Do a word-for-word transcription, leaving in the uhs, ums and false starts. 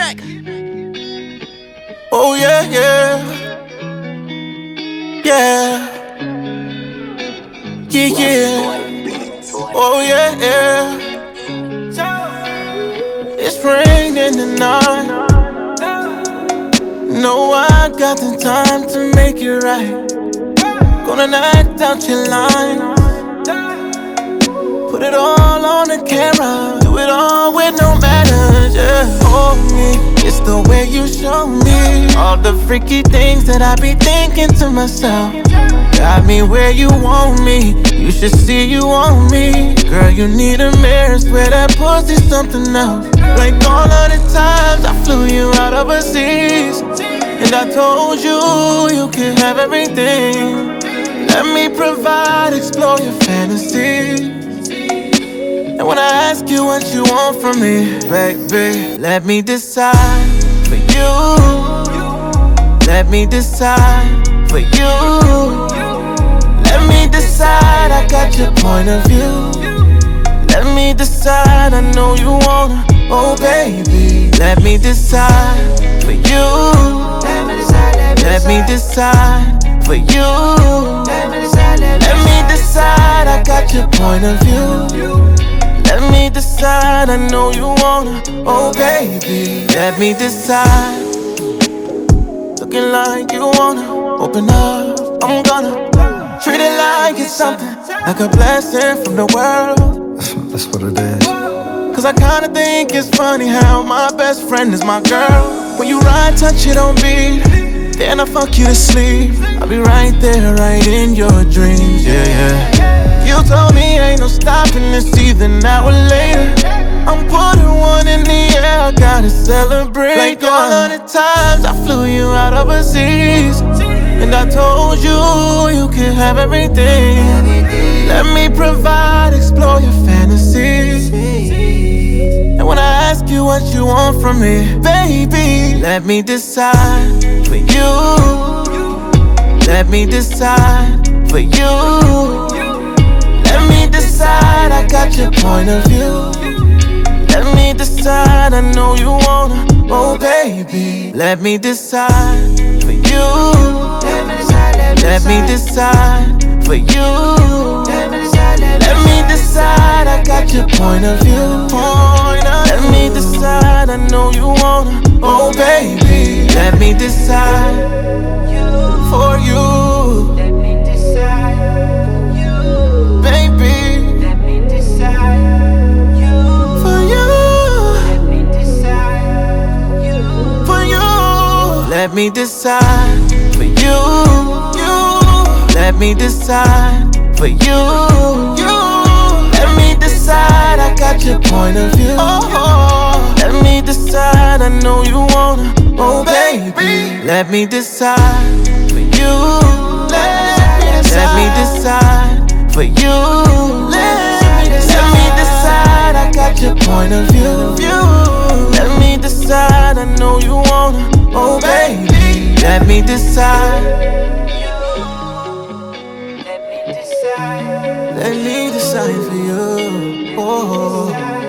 T-Mac. Oh yeah, yeah, yeah, yeah, yeah. Oh yeah, yeah. It's raining tonight. No, I got the time to make it right. Gonna act out your line. Put it all on the camera. Do it all with no manners, yeah. Hold me, it's the way you show me all the freaky things that I be thinking to myself. Got me where you want me. You should see you want me. Girl, you need a mirror. Swear that pussy's something else. Like all of the times I flew you out overseas, and I told you you can have everything. Let me provide, explore your fantasies. And when I ask you what you want from me, baby, let me decide for you. Let me decide for you. Let me decide, I got your point of view. Let me decide, I know you wanna, oh baby. Let me decide for you. Let me decide for you. Let me decide, I got your point of view. Let me decide, I know you wanna, oh baby. Let me decide. Looking like you wanna open up, I'm gonna treat it like it's something, like a blessing from the world. That's, that's what it is. Cause I kinda think it's funny how my best friend is my girl. When you ride, touch it on beat, then I fuck you to sleep. I'll be right there, right in your dreams, yeah, yeah. You told me ain't no stopping this either now or later. I'm putting one in the air, I gotta celebrate. Like all of the times I flew you out overseas, and I told you you can have everything. Let me provide, explore your fantasies. And when I ask you what you want from me, baby, let me decide for you. Let me decide for you. Let me decide, I got your point of view. Let me decide, I know you wanna, oh baby. Let me decide for you. Let me decide for you. Let me decide, I got your point of view. Let me decide, I know you wanna, oh baby. Let me decide for you. Let me decide for you. You. Let me decide for you. You. Let me decide, I got your point of view. Oh. Let me decide, I know you wanna, oh baby. Let me decide for you. Let me decide for you. Let me decide, I got your point of view. Let me decide, I know you wanna, oh baby. Let me decide. Let me decide for you. Oh.